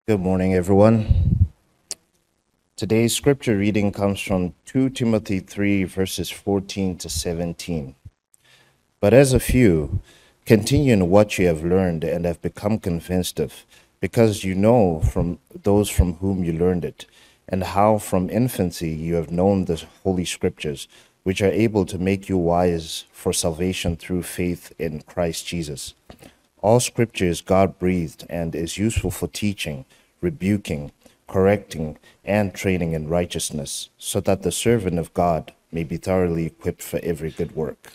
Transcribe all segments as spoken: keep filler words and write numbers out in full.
Good morning, everyone. Today's scripture reading comes from Second Timothy three, verses fourteen to seventeen. But as a few, continue in what you have learned and have become convinced of, because you know from those from whom you learned it, and how from infancy you have known the Holy Scriptures, which are able to make you wise for salvation through faith in Christ Jesus. All Scripture is God-breathed and is useful for teaching, rebuking, correcting, and training in righteousness, so that the servant of God may be thoroughly equipped for every good work.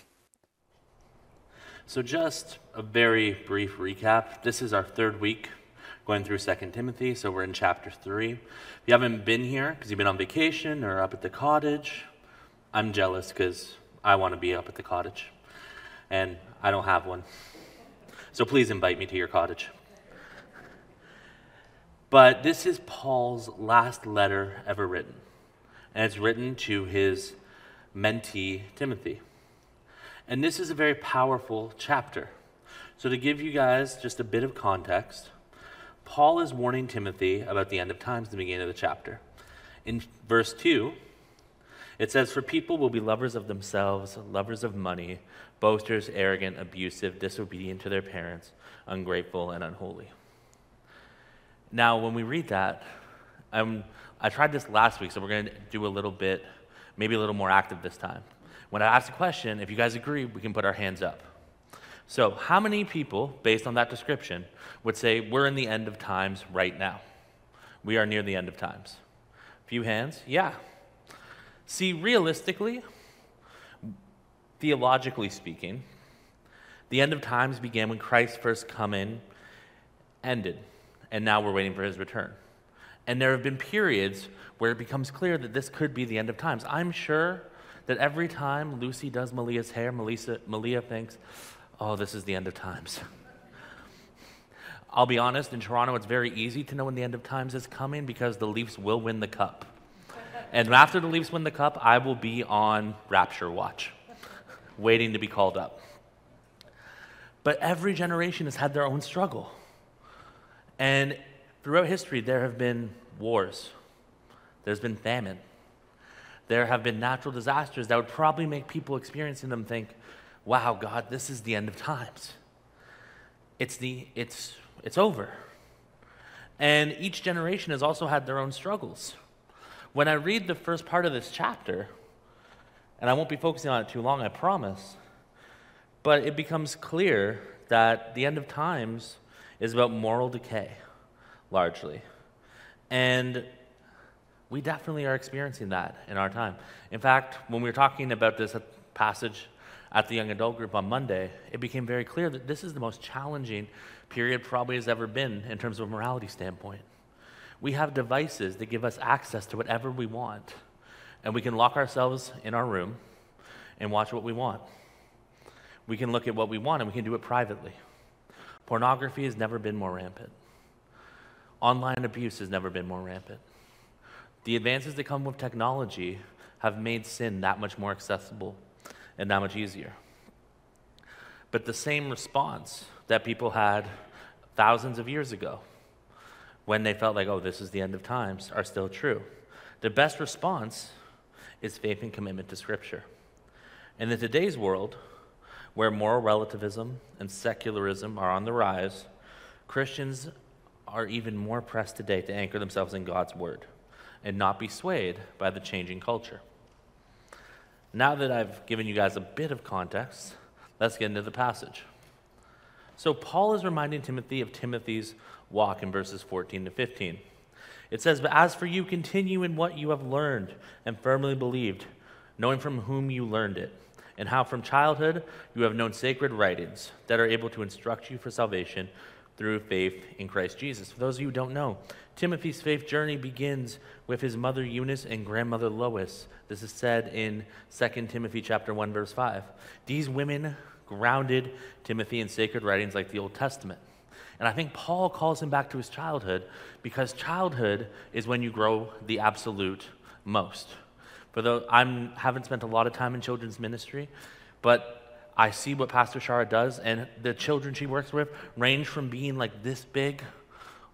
So just a very brief recap. This is our third week going through Second Timothy, so we're in chapter three. If you haven't been here because you've been on vacation or up at the cottage, I'm jealous because I want to be up at the cottage, and I don't have one. So please invite me to your cottage. But this is Paul's last letter ever written, and it's written to his mentee, Timothy. And this is a very powerful chapter. So to give you guys just a bit of context, Paul is warning Timothy about the end of times at the beginning of the chapter. In verse two, it says, "For people will be lovers of themselves, lovers of money, boasters, arrogant, abusive, disobedient to their parents, ungrateful, and unholy." Now, when we read that, um, I tried this last week, so we're going to do a little bit, maybe a little more active this time. When I ask the question, if you guys agree, we can put our hands up. So how many people, based on that description, would say we're in the end of times right now? We are near the end of times. A few hands? Yeah. See, realistically, theologically speaking, the end of times began when Christ's first coming ended, and now we're waiting for his return. And there have been periods where it becomes clear that this could be the end of times. I'm sure that every time Lucy does Malia's hair, Melissa, Malia thinks, oh, this is the end of times. I'll be honest, in Toronto, it's very easy to know when the end of times is coming because the Leafs will win the cup. And after the Leafs win the cup, I will be on Rapture watch, waiting to be called up. But every generation has had their own struggle. And throughout history, there have been wars. There's been famine. There have been natural disasters that would probably make people experiencing them think, wow, God, this is the end of times. It's the it's it's over. And each generation has also had their own struggles. When I read the first part of this chapter, and I won't be focusing on it too long, I promise, but it becomes clear that the end of times is about moral decay, largely. And we definitely are experiencing that in our time. In fact, when we were talking about this passage at the young adult group on Monday, it became very clear that this is the most challenging period probably has ever been in terms of a morality standpoint. We have devices that give us access to whatever we want, and we can lock ourselves in our room and watch what we want. We can look at what we want, and we can do it privately. Pornography has never been more rampant. Online abuse has never been more rampant. The advances that come with technology have made sin that much more accessible and that much easier. But the same response that people had thousands of years ago when they felt like, oh, this is the end of times, are still true. The best response is faith and commitment to Scripture. And in today's world, where moral relativism and secularism are on the rise, Christians are even more pressed today to anchor themselves in God's Word and not be swayed by the changing culture. Now that I've given you guys a bit of context, let's get into the passage. So Paul is reminding Timothy of Timothy's walk in verses fourteen to fifteen. It says, "But as for you, continue in what you have learned and firmly believed, knowing from whom you learned it, and how from childhood you have known sacred writings that are able to instruct you for salvation through faith in Christ Jesus." For those of you who don't know, Timothy's faith journey begins with his mother Eunice and grandmother Lois. This is said in Second Timothy chapter one, verse five. These women grounded Timothy in sacred writings like the Old Testament. And I think Paul calls him back to his childhood because childhood is when you grow the absolute most. For though I haven't spent a lot of time in children's ministry, but I see what Pastor Shara does, and the children she works with range from being like this big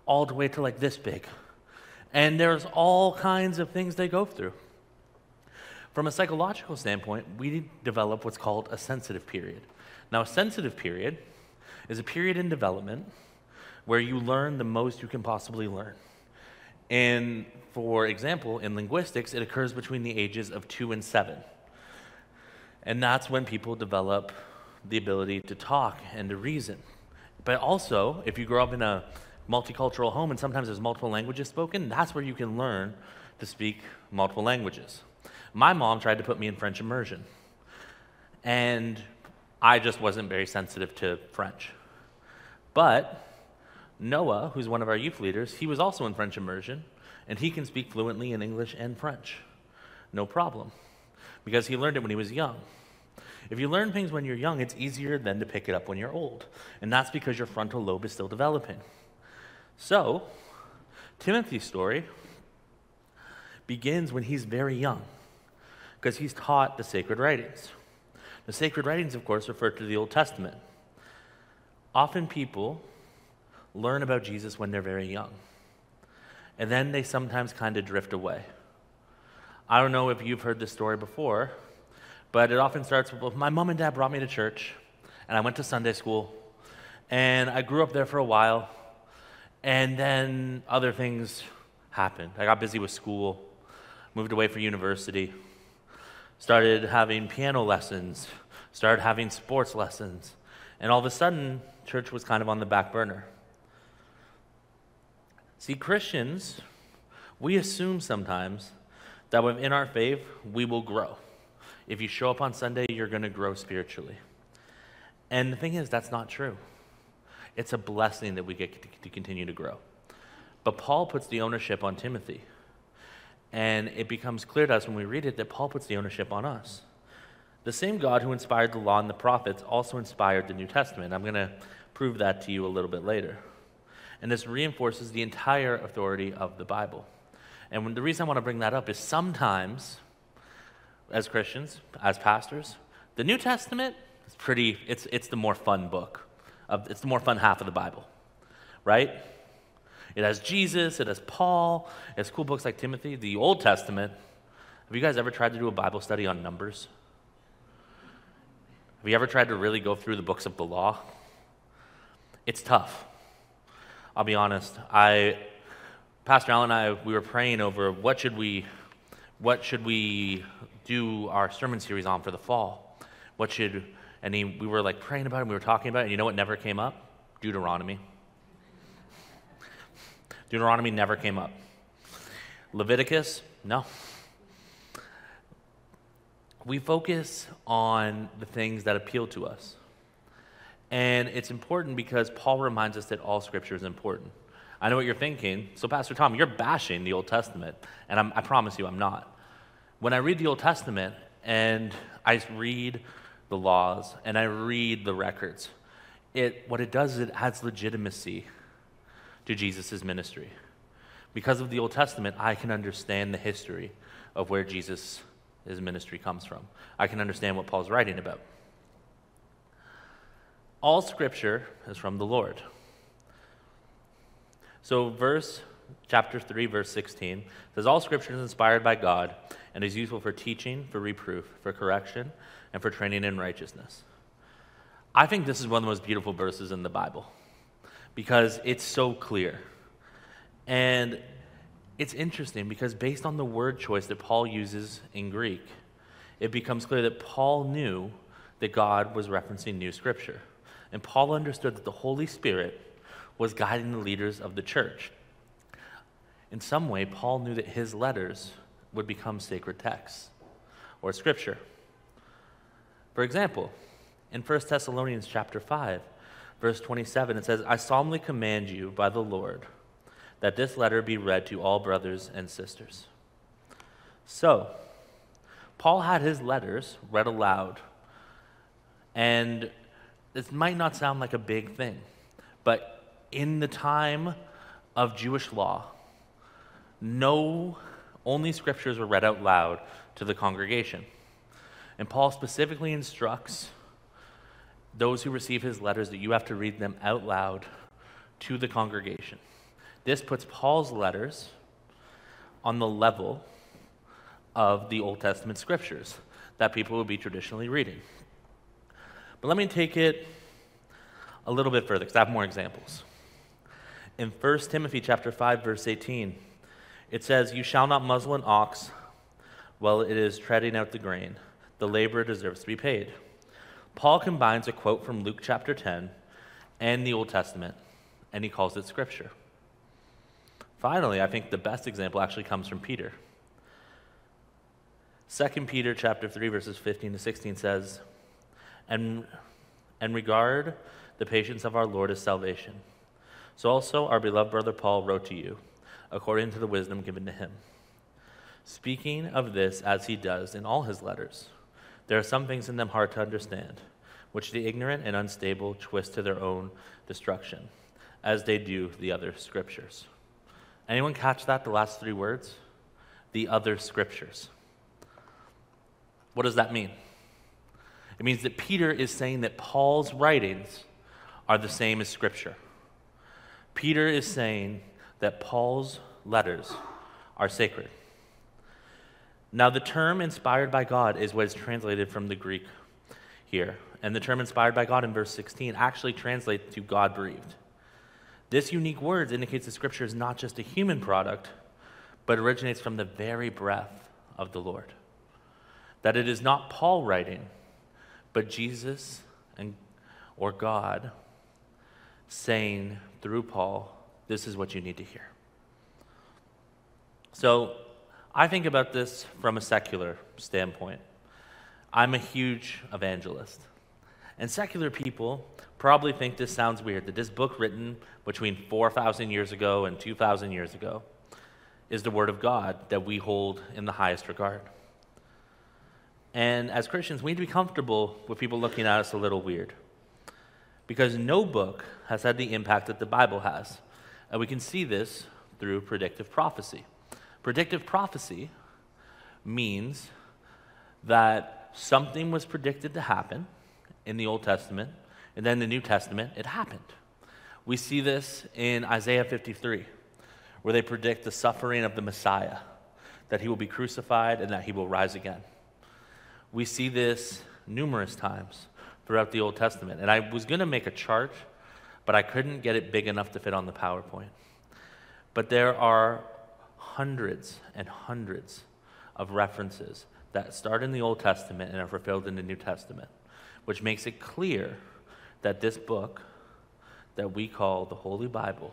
all the way to like this big. And there's all kinds of things they go through. From a psychological standpoint, we develop what's called a sensitive period. Now, a sensitive period is a period in development where you learn the most you can possibly learn. And for example, in linguistics, it occurs between the ages of two and seven. And that's when people develop the ability to talk and to reason. But also, if you grow up in a multicultural home and sometimes there's multiple languages spoken, that's where you can learn to speak multiple languages. My mom tried to put me in French immersion, and I just wasn't very sensitive to French. But Noah, who's one of our youth leaders, he was also in French immersion, and he can speak fluently in English and French. No problem, because he learned it when he was young. If you learn things when you're young, it's easier then to pick it up when you're old, and that's because your frontal lobe is still developing. So, Timothy's story begins when he's very young, because he's taught the sacred writings. The sacred writings, of course, refer to the Old Testament. Often people learn about Jesus when they're very young, and then they sometimes kind of drift away. I don't know if you've heard this story before, but it often starts with, well, my mom and dad brought me to church, and I went to Sunday school, and I grew up there for a while, and then other things happened. I got busy with school, moved away for university, started having piano lessons, started having sports lessons, and all of a sudden, church was kind of on the back burner. See, Christians, we assume sometimes that within our faith, we will grow. If you show up on Sunday, you're going to grow spiritually. And the thing is, that's not true. It's a blessing that we get to continue to grow. But Paul puts the ownership on Timothy. And it becomes clear to us when we read it that Paul puts the ownership on us. The same God who inspired the law and the prophets also inspired the New Testament. I'm going to prove that to you a little bit later. And this reinforces the entire authority of the Bible. And when, the reason I want to bring that up is sometimes, as Christians, as pastors, the New Testament is pretty, it's, it's the more fun book. Of, it's the more fun half of the Bible, right? It has Jesus, it has Paul, it has cool books like Timothy. The Old Testament, have you guys ever tried to do a Bible study on Numbers? Have you ever tried to really go through the books of the law? It's tough. I'll be honest. I, Pastor Al and I, we were praying over what should we, what should we do our sermon series on for the fall? What should, and he, we were like praying about it, and we were talking about it, and you know what never came up? Deuteronomy. Deuteronomy never came up. Leviticus, no. We focus on the things that appeal to us. And it's important because Paul reminds us that all Scripture is important. I know what you're thinking. So, Pastor Tom, you're bashing the Old Testament. And I'm, I promise you I'm not. When I read the Old Testament and I read the laws and I read the records, it what it does is it adds legitimacy to Jesus' ministry. Because of the Old Testament, I can understand the history of where Jesus' ministry comes from. I can understand what Paul's writing about. All Scripture is from the Lord. So verse, chapter three, verse sixteen, says, all Scripture is inspired by God and is useful for teaching, for reproof, for correction, and for training in righteousness. I think this is one of the most beautiful verses in the Bible because it's so clear. And it's interesting because based on the word choice that Paul uses in Greek, it becomes clear that Paul knew that God was referencing new Scripture. And Paul understood that the Holy Spirit was guiding the leaders of the church. In some way, Paul knew that his letters would become sacred texts or Scripture. For example, in First Thessalonians chapter five, verse twenty-seven, it says, I solemnly command you by the Lord that this letter be read to all brothers and sisters. So, Paul had his letters read aloud, and this might not sound like a big thing, but in the time of Jewish law, no, only scriptures were read out loud to the congregation. And Paul specifically instructs those who receive his letters that you have to read them out loud to the congregation. This puts Paul's letters on the level of the Old Testament scriptures that people would be traditionally reading. But let me take it a little bit further, because I have more examples. In First Timothy chapter five, verse eighteen, it says, "You shall not muzzle an ox while it is treading out the grain. The laborer deserves to be paid." Paul combines a quote from Luke chapter ten and the Old Testament, and he calls it scripture. Finally, I think the best example actually comes from Peter. Second Peter chapter three, verses fifteen to sixteen says, and, and regard the patience of our Lord as salvation. So also our beloved brother Paul wrote to you, according to the wisdom given to him, speaking of this as he does in all his letters. There are some things in them hard to understand, which the ignorant and unstable twist to their own destruction, as they do the other scriptures. Anyone catch that, the last three words? The other scriptures. What does that mean? It means that Peter is saying that Paul's writings are the same as scripture. Peter is saying that Paul's letters are sacred. Now, the term inspired by God is what is translated from the Greek here. And the term inspired by God in verse sixteen actually translates to God-breathed. This unique word indicates that Scripture is not just a human product, but originates from the very breath of the Lord. That it is not Paul writing, but Jesus and or God saying through Paul, this is what you need to hear. So I think about this from a secular standpoint. I'm a huge evangelist. And secular people probably think this sounds weird, that this book written between four thousand years ago and two thousand years ago is the Word of God that we hold in the highest regard. And as Christians, we need to be comfortable with people looking at us a little weird, because no book has had the impact that the Bible has. And we can see this through predictive prophecy. Predictive prophecy means that something was predicted to happen in the Old Testament, and then in the New Testament, it happened. We see this in Isaiah fifty-three, where they predict the suffering of the Messiah, that he will be crucified and that he will rise again. We see this numerous times throughout the Old Testament. And I was going to make a chart, but I couldn't get it big enough to fit on the PowerPoint. But there are hundreds and hundreds of references that start in the Old Testament and are fulfilled in the New Testament, which makes it clear that this book that we call the Holy Bible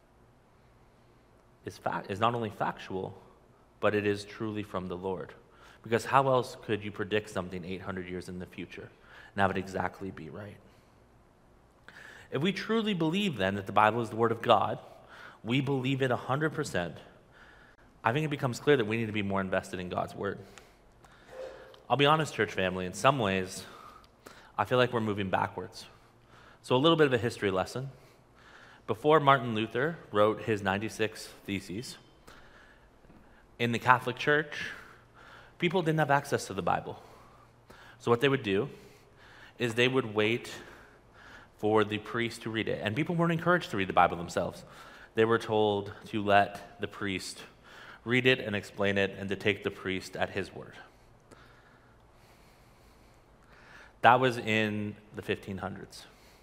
is, fact, is not only factual, but it is truly from the Lord. Because how else could you predict something eight hundred years in the future and have it exactly be right? If we truly believe then that the Bible is the Word of God, we believe it one hundred percent, I think it becomes clear that we need to be more invested in God's Word. I'll be honest, church family, in some ways, I feel like we're moving backwards. So a little bit of a history lesson. Before Martin Luther wrote his ninety-six Theses, in the Catholic Church, people didn't have access to the Bible. So what they would do is they would wait for the priest to read it. And people weren't encouraged to read the Bible themselves. They were told to let the priest read it and explain it, and to take the priest at his word. That was in the fifteen hundreds.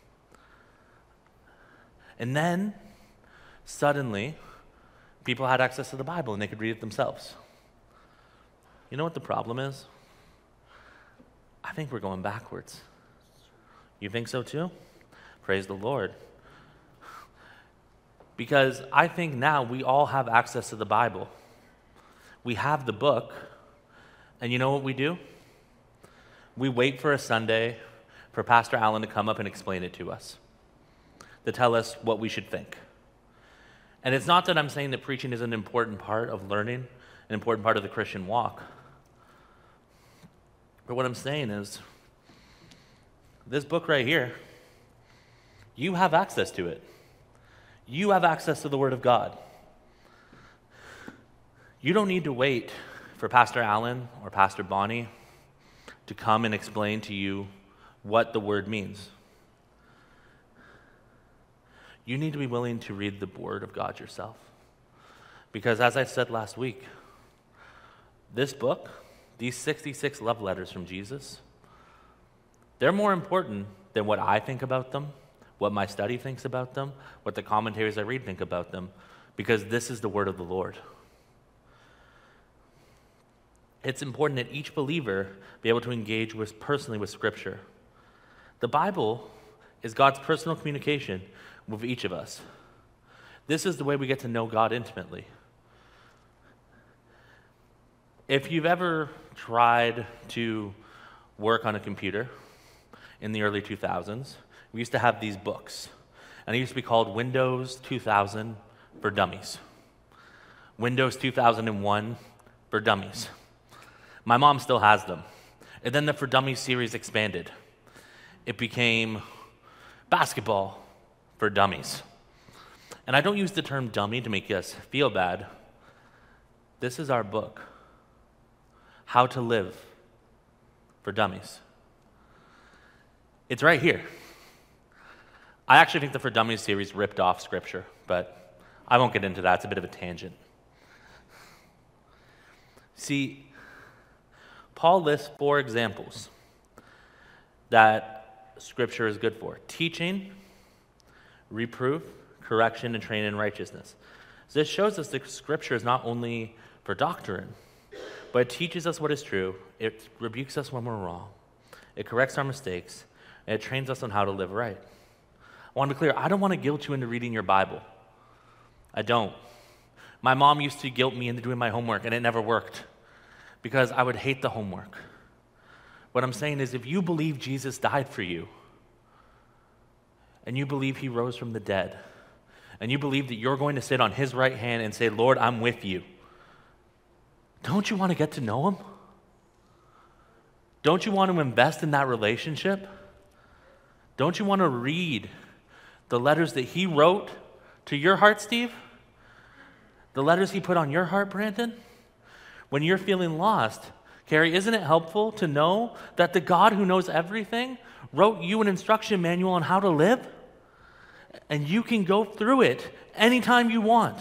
And then, suddenly, people had access to the Bible and they could read it themselves. You know what the problem is? I think we're going backwards. You think so too? Praise the Lord. Because I think now we all have access to the Bible. We have the book, and you know what we do? We wait for a Sunday for Pastor Allen to come up and explain it to us, to tell us what we should think. And it's not that I'm saying that preaching is an important part of learning, an important part of the Christian walk. But what I'm saying is, this book right here, you have access to it. You have access to the Word of God. You don't need to wait for Pastor Allen or Pastor Bonnie to come and explain to you what the Word means. you need to be willing to read the Word of God yourself. Because as I said last week, this book, these sixty-six love letters from Jesus, they're more important than what I think about them, what my study thinks about them, what the commentaries I read think about them, because this is the word of the Lord. It's important that each believer be able to engage with personally with Scripture. The Bible is God's personal communication with each of us. This is the way we get to know God intimately. If you've ever tried to work on a computer in the early two thousands, we used to have these books, and it used to be called Windows two thousand for Dummies. Windows two thousand one for Dummies. My mom still has them. And then the For Dummies series expanded. It became Basketball for Dummies. And I don't use the term dummy to make us feel bad. This is our book, How to Live for Dummies. It's right here. I actually think the For Dummies series ripped off Scripture, but I won't get into that. It's a bit of a tangent. See, Paul lists four examples that Scripture is good for: teaching, reproof, correction, and training in righteousness. So this shows us that Scripture is not only for doctrine, but it teaches us what is true, it rebukes us when we're wrong, it corrects our mistakes, and it trains us on how to live right. I want to be clear, I don't want to guilt you into reading your Bible. I don't. My mom used to guilt me into doing my homework, and it never worked because I would hate the homework. What I'm saying is, if you believe Jesus died for you, and you believe he rose from the dead, and you believe that you're going to sit on his right hand and say, Lord, I'm with you, don't you want to get to know him? Don't you want to invest in that relationship? Don't you want to read the letters that he wrote to your heart, Steve? The letters he put on your heart, Brandon? When you're feeling lost, Carrie, isn't it helpful to know that the God who knows everything wrote you an instruction manual on how to live? And you can go through it anytime you want.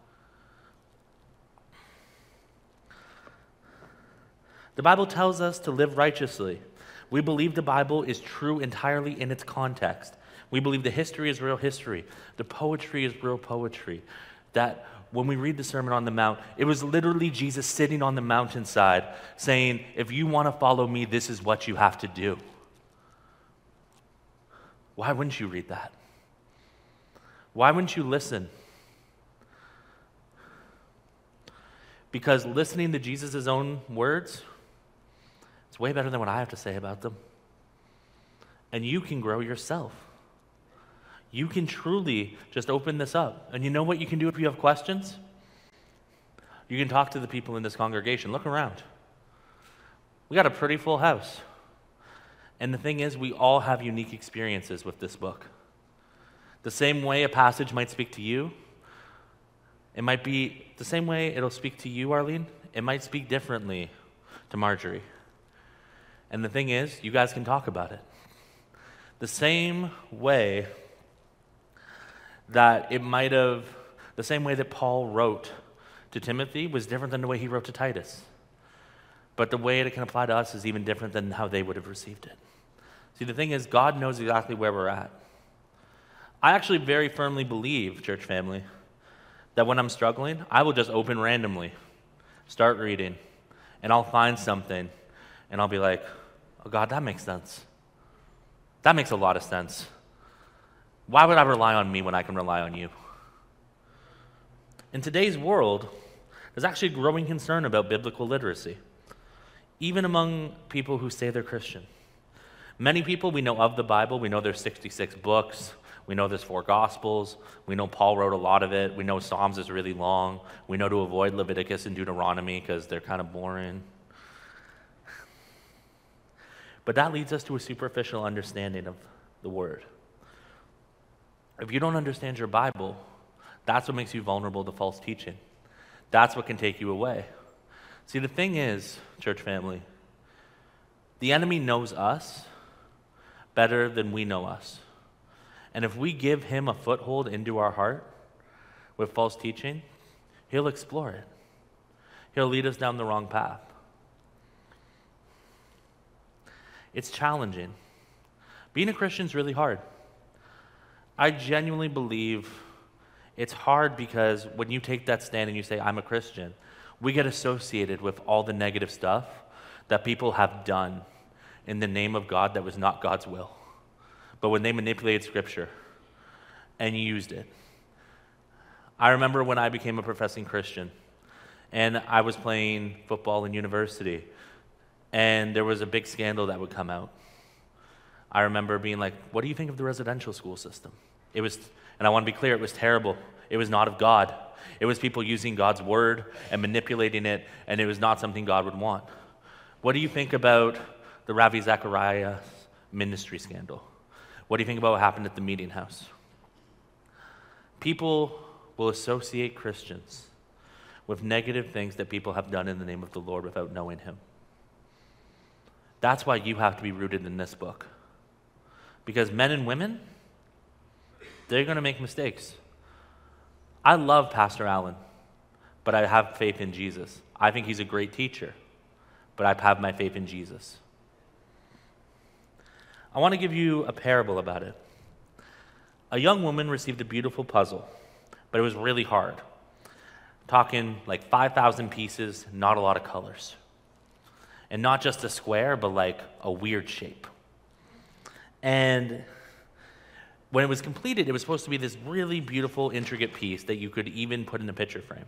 The Bible tells us to live righteously. We believe the Bible is true entirely in its context. We believe the history is real history. The poetry is real poetry. That when we read the Sermon on the Mount, it was literally Jesus sitting on the mountainside saying, if you want to follow me, this is what you have to do. Why wouldn't you read that? Why wouldn't you listen? Because listening to Jesus' own words, it's way better than what I have to say about them. And you can grow yourself. You can truly just open this up. And you know what you can do if you have questions? You can talk to the people in this congregation. Look around. We got a pretty full house. And the thing is, we all have unique experiences with this book. The same way a passage might speak to you, it might be the same way it'll speak to you, Arlene. It might speak differently to Marjorie. And the thing is, you guys can talk about it. The same way that it might have, the same way that Paul wrote to Timothy was different than the way he wrote to Titus. But the way it can apply to us is even different than how they would have received it. See, the thing is, God knows exactly where we're at. I actually very firmly believe, church family, that when I'm struggling, I will just open randomly, start reading, and I'll find something, and I'll be like, oh God, that makes sense. That makes a lot of sense. Why would I rely on me when I can rely on you? In today's world, there's actually a growing concern about biblical literacy, even among people who say they're Christian. Many people, we know of the Bible, we know there's sixty-six books, we know there's four Gospels, we know Paul wrote a lot of it, we know Psalms is really long, we know to avoid Leviticus and Deuteronomy because they're kind of boring. But that leads us to a superficial understanding of the Word. If you don't understand your Bible, that's what makes you vulnerable to false teaching. That's what can take you away. See, the thing is, church family, the enemy knows us better than we know us. And if we give him a foothold into our heart with false teaching, he'll explore it. He'll lead us down the wrong path. It's challenging. Being a Christian is really hard. I genuinely believe it's hard because when you take that stand and you say, I'm a Christian, we get associated with all the negative stuff that people have done in the name of God that was not God's will. But when they manipulated Scripture and used it. I remember when I became a professing Christian and I was playing football in university and there was a big scandal that would come out. I remember being like, what do you think of the residential school system? It was, and I want to be clear, it was terrible. It was not of God. It was people using God's word and manipulating it, and it was not something God would want. What do you think about the Ravi Zacharias ministry scandal? What do you think about what happened at the meeting house? People will associate Christians with negative things that people have done in the name of the Lord without knowing him. That's why you have to be rooted in this book. Because men and women, they're going to make mistakes. I love Pastor Allen, but I have faith in Jesus. I think he's a great teacher, but I have my faith in Jesus. I want to give you a parable about it. A young woman received a beautiful puzzle, but it was really hard. Talking like five thousand pieces, not a lot of colors. And not just a square, but like a weird shape. And when it was completed, it was supposed to be this really beautiful, intricate piece that you could even put in a picture frame.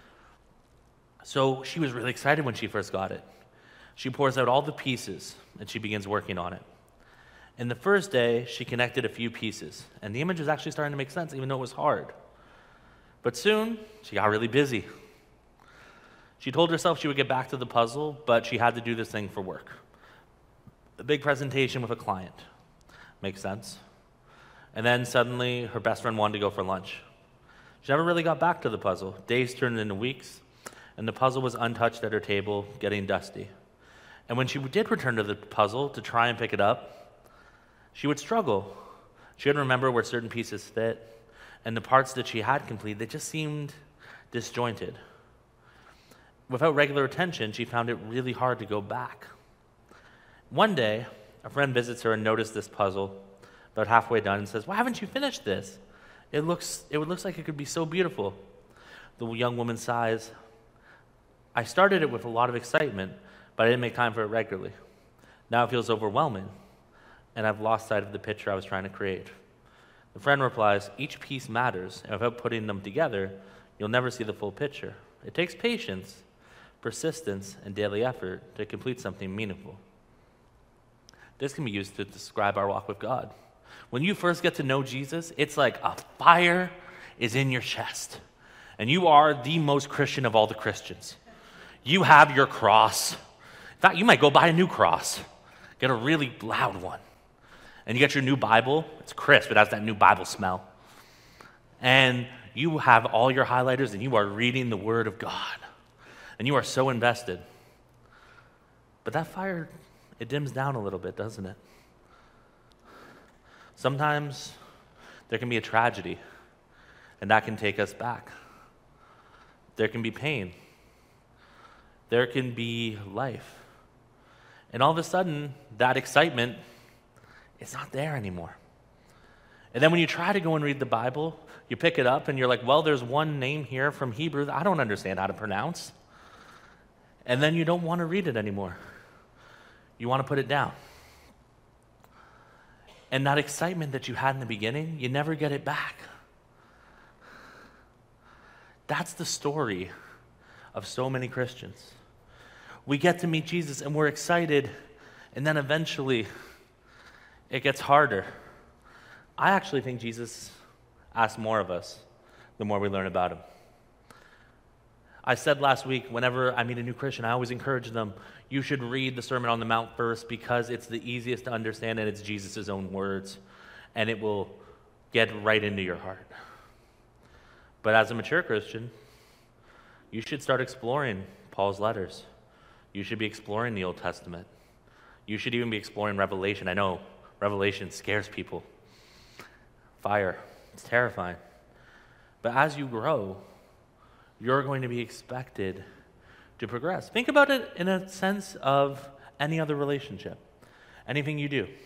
So she was really excited when she first got it. She pours out all the pieces, and she begins working on it. And the first day, she connected a few pieces, and the image was actually starting to make sense, even though it was hard. But soon, she got really busy. She told herself she would get back to the puzzle, but she had to do this thing for work. A big presentation with a client. Makes sense. And then suddenly, her best friend wanted to go for lunch. She never really got back to the puzzle. Days turned into weeks, and the puzzle was untouched at her table, getting dusty. And when she did return to the puzzle to try and pick it up, she would struggle. She would remember where certain pieces fit, and the parts that she had completed, they just seemed disjointed. Without regular attention, she found it really hard to go back. One day, a friend visits her and noticed this puzzle about halfway done and says, why haven't you finished this? It looks, it looks like it could be so beautiful. The young woman sighs, I started it with a lot of excitement, but I didn't make time for it regularly. Now it feels overwhelming, and I've lost sight of the picture I was trying to create. The friend replies, each piece matters, and without putting them together, you'll never see the full picture. It takes patience, persistence, and daily effort to complete something meaningful. This can be used to describe our walk with God. When you first get to know Jesus, it's like a fire is in your chest, and you are the most Christian of all the Christians. You have your cross. In fact, you might go buy a new cross. Get a really loud one. And you get your new Bible. It's crisp. It has that new Bible smell. And you have all your highlighters, and you are reading the Word of God. And you are so invested. But that fire, it dims down a little bit, doesn't it? Sometimes there can be a tragedy, and that can take us back. There can be pain. There can be life. And all of a sudden, that excitement is not there anymore. And then when you try to go and read the Bible, you pick it up and you're like, well, there's one name here from Hebrew that I don't understand how to pronounce. And then you don't want to read it anymore. You want to put it down. And that excitement that you had in the beginning, you never get it back. That's the story of so many Christians. We get to meet Jesus and we're excited, and then eventually it gets harder. I actually think Jesus asks more of us the more we learn about him. I said last week, whenever I meet a new Christian, I always encourage them, you should read the Sermon on the Mount first because it's the easiest to understand and it's Jesus' own words, and it will get right into your heart. But as a mature Christian, you should start exploring Paul's letters. You should be exploring the Old Testament. You should even be exploring Revelation. I know Revelation scares people. fire. It's terrifying. But as you grow, you're going to be expected to progress. Think about it in a sense of any other relationship, anything you do.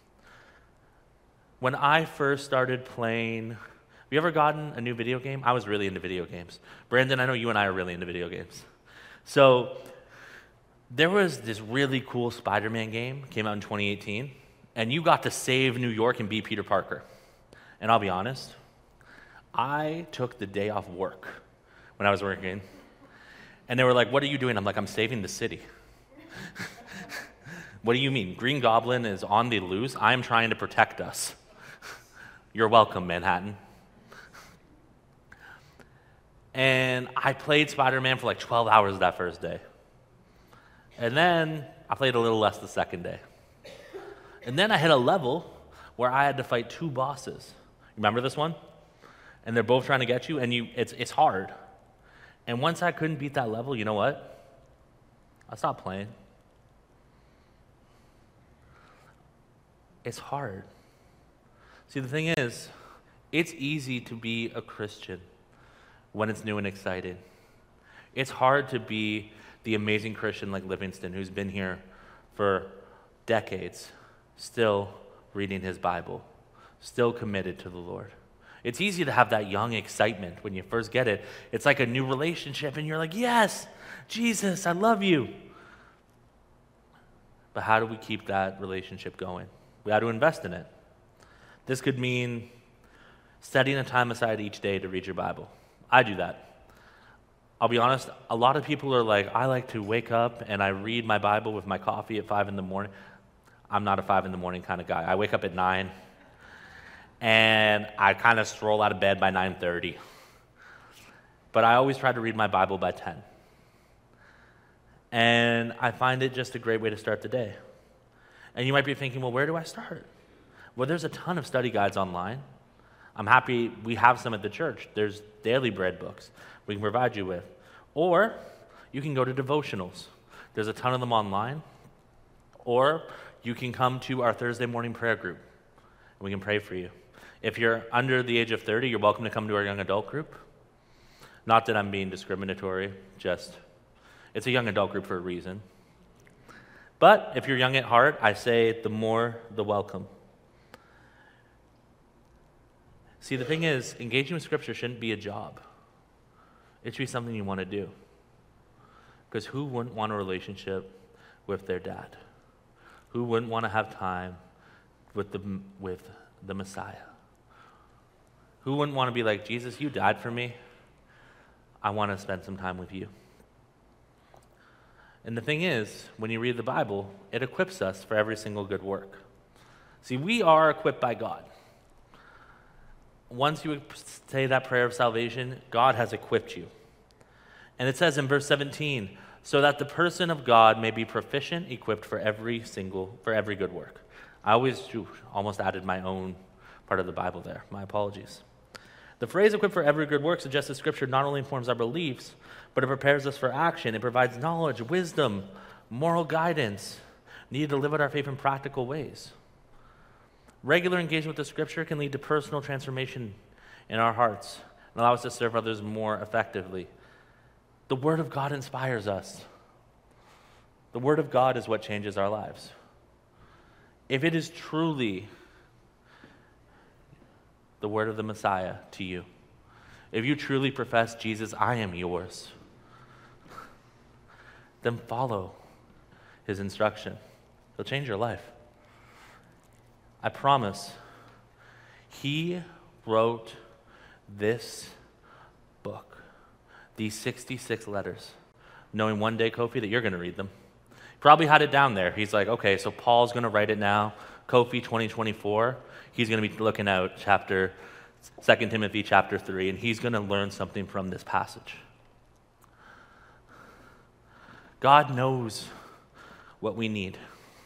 When I first started playing, have you ever gotten a new video game? I was really into video games. Brandon, I know you and I are really into video games. So there was this really cool Spider-Man game, came out in twenty eighteen, and you got to save New York and be Peter Parker. And I'll be honest, I took the day off work when I was working, and they were like, what are you doing? I'm like, I'm saving the city. What do you mean? Green Goblin is on the loose? I'm trying to protect us. You're welcome, Manhattan. And I played Spider-Man for like twelve hours that first day. And then I played a little less the second day. And then I hit a level where I had to fight two bosses. Remember this one? And they're both trying to get you, and you it's it's hard. And once I couldn't beat that level, you know what? I stopped playing. It's hard. See, the thing is, it's easy to be a Christian when it's new and exciting. It's hard to be the amazing Christian like Livingston, who's been here for decades, still reading his Bible, still committed to the Lord. It's easy to have that young excitement when you first get it. It's like a new relationship, and you're like, yes, Jesus, I love you. But how do we keep that relationship going? We got to invest in it. This could mean setting a time aside each day to read your Bible. I do that. I'll be honest, a lot of people are like, I like to wake up and I read my Bible with my coffee at five in the morning. I'm not a five in the morning kind of guy. I wake up at nine. And I kind of stroll out of bed by nine thirty. But I always try to read my Bible by ten. And I find it just a great way to start the day. And you might be thinking, well, where do I start? Well, there's a ton of study guides online. I'm happy we have some at the church. There's daily bread books we can provide you with. Or you can go to devotionals. There's a ton of them online. Or you can come to our Thursday morning prayer group, and we can pray for you. If you're under the age of thirty, you're welcome to come to our young adult group. Not that I'm being discriminatory, just it's a young adult group for a reason. But if you're young at heart, I say the more, the welcome. See, the thing is, engaging with Scripture shouldn't be a job. It should be something you want to do. Because who wouldn't want a relationship with their dad? Who wouldn't want to have time with the with the Messiah? Who wouldn't want to be like, Jesus, you died for me. I want to spend some time with you. And the thing is, when you read the Bible, it equips us for every single good work. See, we are equipped by God. Once you say that prayer of salvation, God has equipped you. And it says in verse seventeen, so that the person of God may be proficient, equipped for every single, for every good work. I always ooh, almost added my own part of the Bible there. My apologies. The phrase equipped for every good work suggests that Scripture not only informs our beliefs, but it prepares us for action. It provides knowledge, wisdom, moral guidance, needed to live out our faith in practical ways. Regular engagement with the Scripture can lead to personal transformation in our hearts and allow us to serve others more effectively. The Word of God inspires us. The Word of God is what changes our lives. If it is truly the word of the Messiah to you, if you truly profess, Jesus, I am yours, then follow his instruction. He'll change your life. I promise. He wrote this book, these sixty-six letters, knowing one day, Kofi, that you're going to read them. Probably had it down there. He's like, okay, so Paul's going to write it now. Kofi twenty twenty-four, he's going to be looking out chapter, Second Timothy chapter three, and he's going to learn something from this passage. God knows what we need.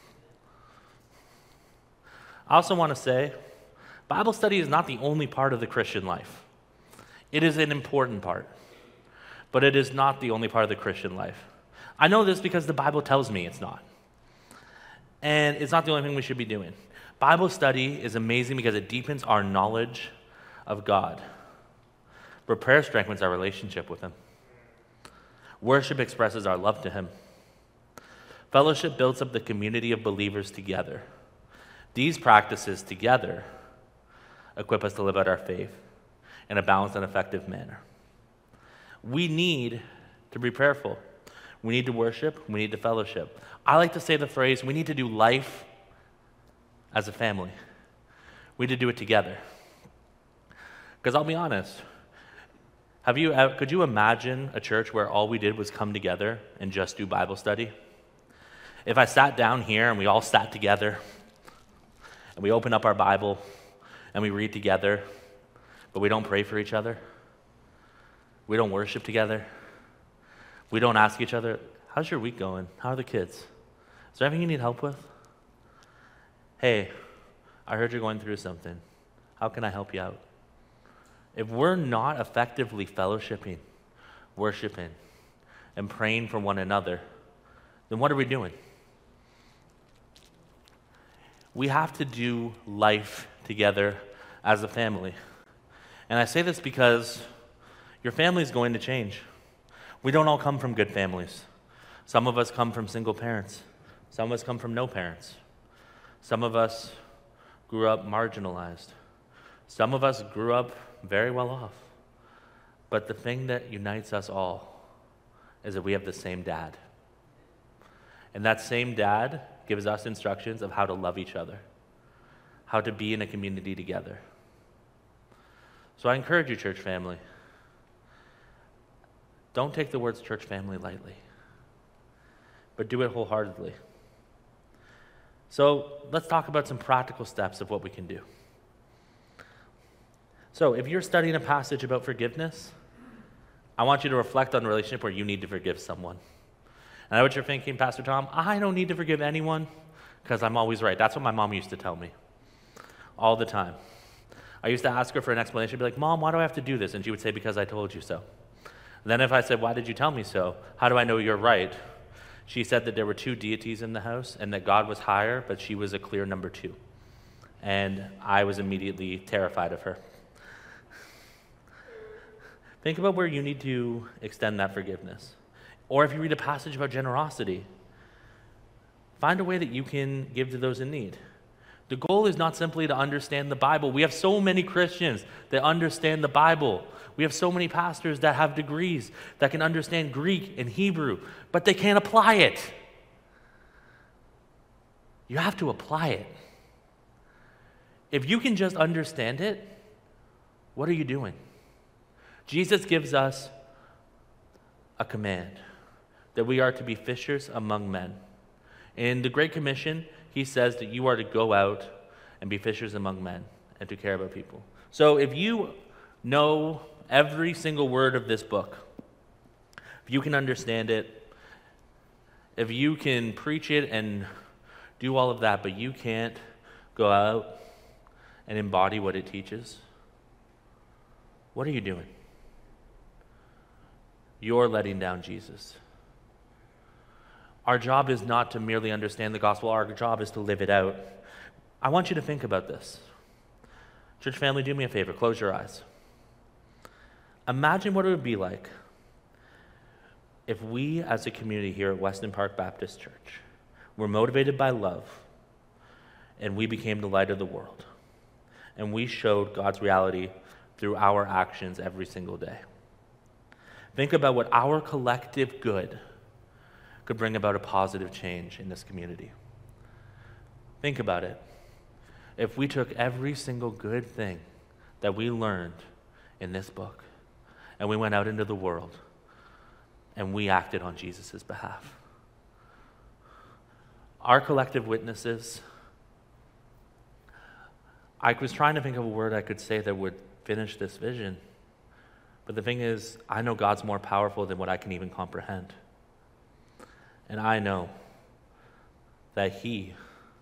I also want to say, Bible study is not the only part of the Christian life. It is an important part, but it is not the only part of the Christian life. I know this because the Bible tells me it's not. And it's not the only thing we should be doing. Bible study is amazing because it deepens our knowledge of God. But prayer strengthens our relationship with Him. Worship expresses our love to Him. Fellowship builds up the community of believers together. These practices together equip us to live out our faith in a balanced and effective manner. We need to be prayerful. We need to worship. We need to fellowship. I like to say the phrase, we need to do life as a family. We need to do it together. Because I'll be honest, have you, could you imagine a church where all we did was come together and just do Bible study? If I sat down here and we all sat together and we open up our Bible and we read together, but we don't pray for each other, we don't worship together, we don't ask each other, how's your week going? How are the kids? Is there anything you need help with? Hey, I heard you're going through something. How can I help you out? If we're not effectively fellowshipping, worshiping, and praying for one another, then what are we doing? We have to do life together as a family. And I say this because your family is going to change. We don't all come from good families. Some of us come from single parents. Some of us come from no parents. Some of us grew up marginalized. Some of us grew up very well off. But the thing that unites us all is that we have the same dad. And that same dad gives us instructions of how to love each other, how to be in a community together. So I encourage you, church family, don't take the words church family lightly, but do it wholeheartedly. So let's talk about some practical steps of what we can do. So if you're studying a passage about forgiveness, I want you to reflect on the relationship where you need to forgive someone. And I know what you're thinking, Pastor Tom, I don't need to forgive anyone because I'm always right. That's what my mom used to tell me all the time. I used to ask her for an explanation. She'd be like, Mom, why do I have to do this? And she would say, because I told you so. And then if I said, why did you tell me so? How do I know you're right? She said that there were two deities in the house and that God was higher, but she was a clear number two. And I was immediately terrified of her. Think about where you need to extend that forgiveness. Or if you read a passage about generosity, find a way that you can give to those in need. The goal is not simply to understand the Bible. We have so many Christians that understand the Bible. We have so many pastors that have degrees that can understand Greek and Hebrew, but they can't apply it. You have to apply it. If you can just understand it, what are you doing? Jesus gives us a command that we are to be fishers among men. In the Great Commission, he says that you are to go out and be fishers among men and to care about people. So if you know every single word of this book, if you can understand it, if you can preach it and do all of that, but you can't go out and embody what it teaches, what are you doing? You're letting down Jesus. Our job is not to merely understand the gospel. Our job is to live it out. I want you to think about this. Church family, do me a favor. Close your eyes. Imagine what it would be like if we as a community here at Weston Park Baptist Church were motivated by love and we became the light of the world and we showed God's reality through our actions every single day. Think about what our collective good could bring about a positive change in this community. Think about it. If we took every single good thing that we learned in this book and we went out into the world and we acted on Jesus' behalf. Our collective witnesses, I was trying to think of a word I could say that would finish this vision. But the thing is, I know God's more powerful than what I can even comprehend. And I know that He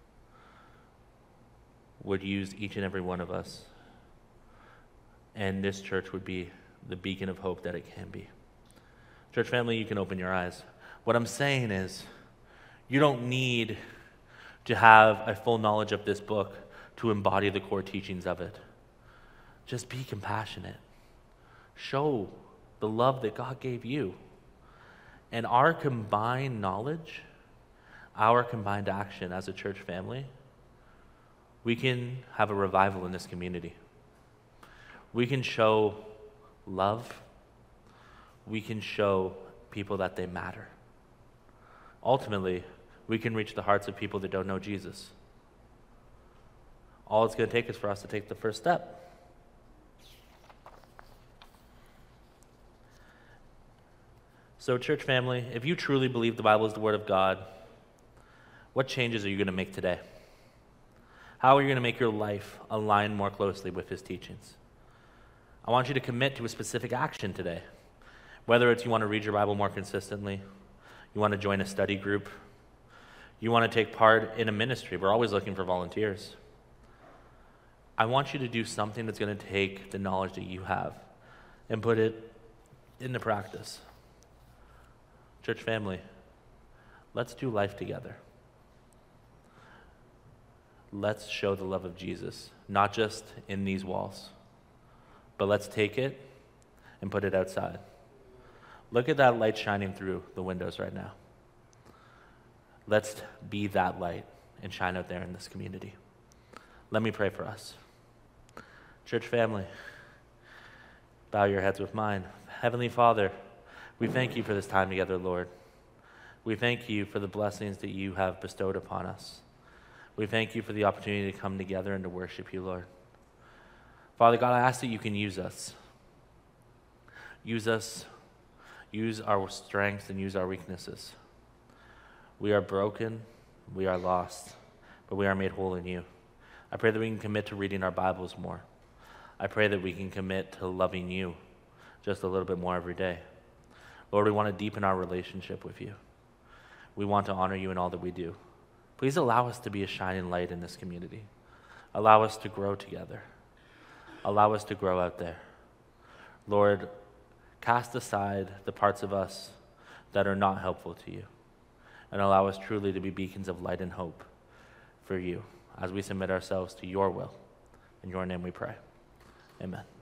would use each and every one of us. And this church would be the beacon of hope that it can be. Church family, you can open your eyes. What I'm saying is, you don't need to have a full knowledge of this book to embody the core teachings of it. Just be compassionate. Show the love that God gave you. And our combined knowledge, our combined action as a church family, we can have a revival in this community. We can show love. We can show people that they matter. Ultimately, we can reach the hearts of people that don't know Jesus. All it's going to take is for us to take the first step. So, church family, if you truly believe the Bible is the Word of God, what changes are you going to make today? How are you going to make your life align more closely with His teachings? I want you to commit to a specific action today. Whether it's you want to read your Bible more consistently, you want to join a study group, you want to take part in a ministry. We're always looking for volunteers. I want you to do something that's going to take the knowledge that you have and put it into practice. Church family, let's do life together. Let's show the love of Jesus, not just in these walls, but let's take it and put it outside. Look at that light shining through the windows right now. Let's be that light and shine out there in this community. Let me pray for us. Church family, bow your heads with mine. Heavenly Father, we thank you for this time together, Lord. We thank you for the blessings that you have bestowed upon us. We thank you for the opportunity to come together and to worship you, Lord. Father God, I ask that you can use us. Use us, use our strengths and use our weaknesses. We are broken, we are lost, but we are made whole in you. I pray that we can commit to reading our Bibles more. I pray that we can commit to loving you just a little bit more every day. Lord, we want to deepen our relationship with you. We want to honor you in all that we do. Please allow us to be a shining light in this community. Allow us to grow together. Allow us to grow out there. Lord, cast aside the parts of us that are not helpful to you, and allow us truly to be beacons of light and hope for you as we submit ourselves to your will. In your name we pray. Amen.